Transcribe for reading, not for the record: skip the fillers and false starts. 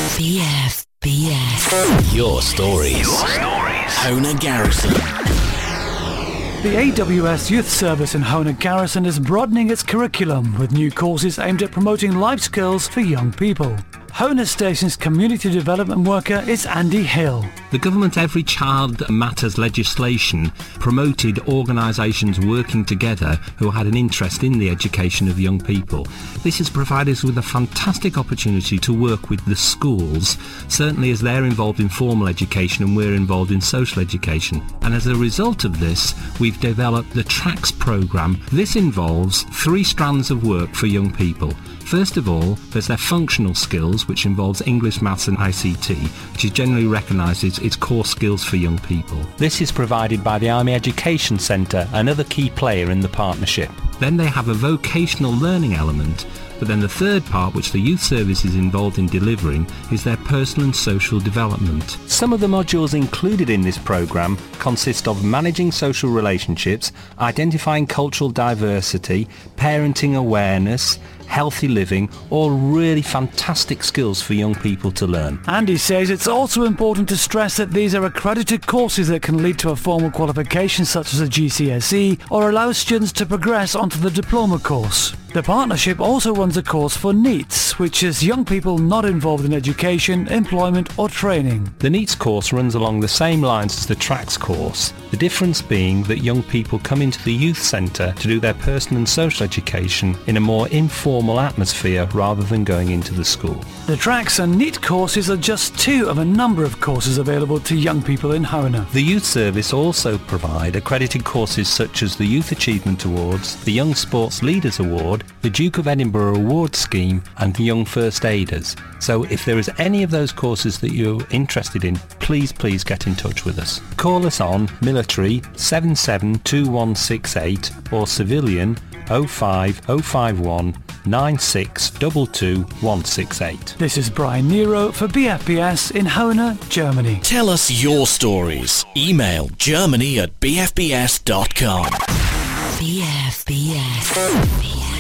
BFBS. Your stories. Hona Garrison. The AWS Youth Service in Hona Garrison is broadening its curriculum with new courses aimed at promoting life skills for young people. Hona Station's community development worker is Andy Hill. The government Every Child Matters legislation promoted organisations working together who had an interest in the education of young people. This has provided us with a fantastic opportunity to work with the schools, certainly as they're involved in formal education and we're involved in social education. And as a result of this, we've developed the TRACS programme. This involves 3 strands of work for young people. First of all, there's their functional skills, which involves English, Maths and ICT, which is generally recognised as its core skills for young people. This is provided by the Army Education Centre, another key player in the partnership. Then they have a vocational learning element, but then the third part, which the Youth Service is involved in delivering, is their personal and social development. Some of the modules included in this programme consist of managing social relationships, identifying cultural diversity, parenting awareness, healthy living, all really fantastic skills for young people to learn. Andy says it's also important to stress that these are accredited courses that can lead to a formal qualification such as a GCSE or allow students to progress onto the diploma course. The partnership also runs a course for NEETs, which is young people not involved in education, employment or training. The NEETs course runs along the same lines as the TRACS course, the difference being that young people come into the youth centre to do their personal and social education in a more informal atmosphere rather than going into the school. The TRACS and NEET courses are just 2 of a number of courses available to young people in Hona. The Youth Service also provide accredited courses such as the Youth Achievement Awards, the Young Sports Leaders Award, the Duke of Edinburgh Award Scheme and the Young First Aiders. So if there is any of those courses that you're interested in, please get in touch with us. Call us on military 772168 or civilian 05051 9622168. This is Brian Nero for BFBS in Hona, Germany. Tell us your stories. Email germany@bfbs.com. BFBS.